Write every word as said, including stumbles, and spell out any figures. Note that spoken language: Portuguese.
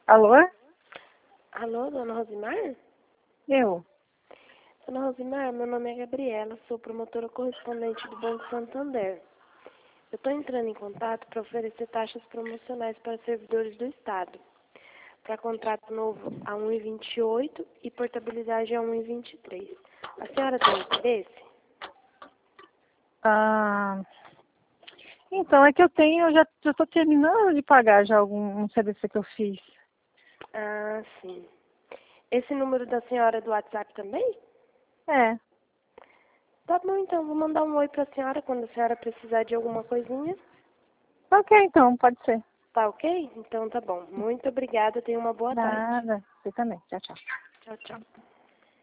Alô? Alô, dona Rosimar? Eu. Dona Rosimar, meu nome é Gabriela, sou promotora correspondente do Banco Santander. Eu estou entrando em contato para oferecer taxas promocionais para servidores do Estado. Para contrato novo a um vírgula vinte e oito e portabilidade a um vírgula vinte e três. A senhora tem interesse? Ah, então, é que eu tenho, eu já estou terminando de pagar já algum um serviço que eu fiz. Ah, sim. Esse número da senhora é do WhatsApp também? É. Tá bom, então. Vou mandar um oi para a senhora quando a senhora precisar de alguma coisinha. Ok, então, pode ser. Tá ok? Então tá bom. Muito obrigada. Tenha uma boa tarde. Nada. Você também. Tchau, tchau. Tchau, tchau.